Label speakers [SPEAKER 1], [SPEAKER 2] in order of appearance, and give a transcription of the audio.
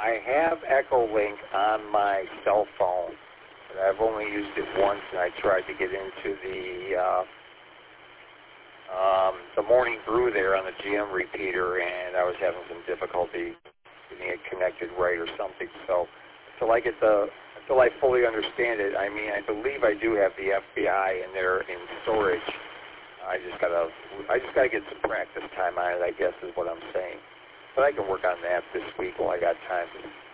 [SPEAKER 1] I have Echolink on my cell phone, but I've only used it once, and I tried to get into the morning brew there on the GM repeater, and I was having some difficulty getting it connected right or something. So until I fully understand it, I mean, I believe I do have the FBI in there in storage. I just gotta get some practice time on it, I guess is what I'm saying. But I can work on that this week while I got time.